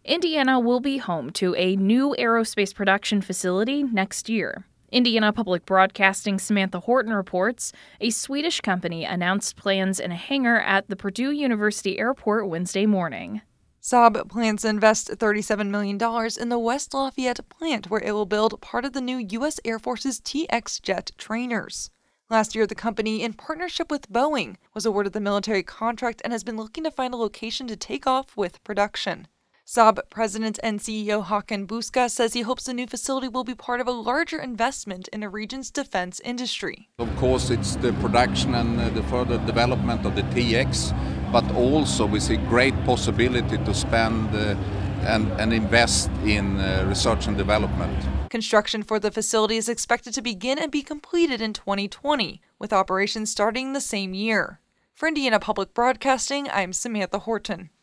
Indiana will be home to a new aerospace production facility next year. Indiana Public Broadcasting Samantha Horton reports a Swedish company announced plans in a hangar at the Purdue University Airport Wednesday morning. Saab plans to invest $37 million in the West Lafayette plant, where it will build part of the new U.S. Air Force's T-X jet trainers. Last year, the company, in partnership with Boeing, was awarded the military contract and has been looking to find a location to take off with production. Saab President and CEO Håkan Buska says he hopes the new facility will be part of a larger investment in the region's defense industry. Of course, it's the production and the further development of the T-X, but also we see great possibility to spend and invest in research and development. Construction for the facility is expected to begin and be completed in 2020, with operations starting the same year. For Indiana Public Broadcasting, I'm Samantha Horton.